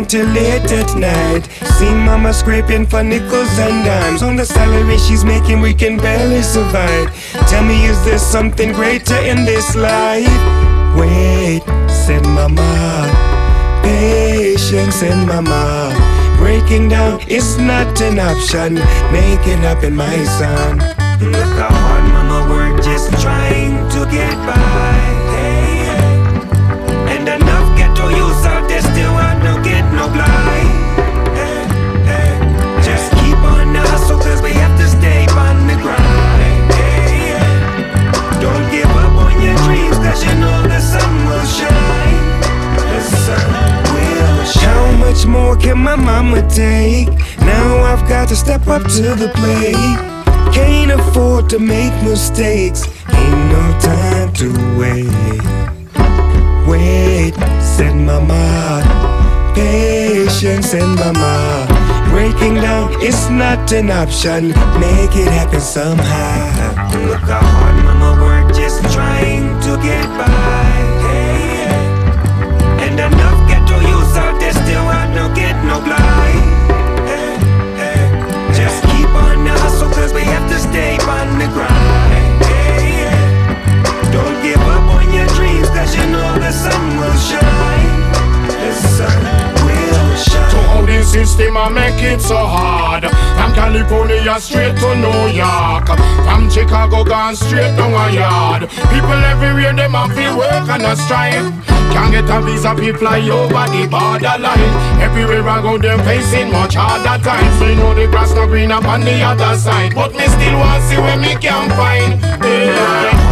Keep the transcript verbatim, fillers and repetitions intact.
till late at night. See mama scraping for nickels and dimes. On the salary she's making we can barely survive. Tell me, is there something greater in this life? Wait, said mama, patience, said mama. Breaking down is not an option. Make it happen, my son. Look how hard mama worked just trying to get by. Hey, hey. And enough ghetto youths out there still want no get no blind. Hey, hey. Just keep on the hustle cause we have to stay on the grind. Hey, hey. Don't give up on your dreams cause you know the sun will shine. The sun will shine. How much more can my mama take? Now I've got to step up to the plate. Can't afford to make mistakes. Ain't no time to wait. Wait, said mama. Patience, said mama. Breaking down is not an option. Make it happen somehow. Look how hard mama worked just trying to get by. Hey, yeah. And enough ghetto youths out there still want no get no blind. Hey, hey. Just keep on the hustle cause we have to stay on the grind. Hey, yeah. Don't give up on your dreams cause you know the sun will shine. The sun will shine. To how the system a make it so hard. From California straight to New York. From Chicago gone straight down a yard. People everywhere them have to work and a strive. Can't get a visa, people fly over the borderline. Everywhere I go, they're facing much harder times. We know the grass not green up on the other side, but me still want to see where me can find. Yeah.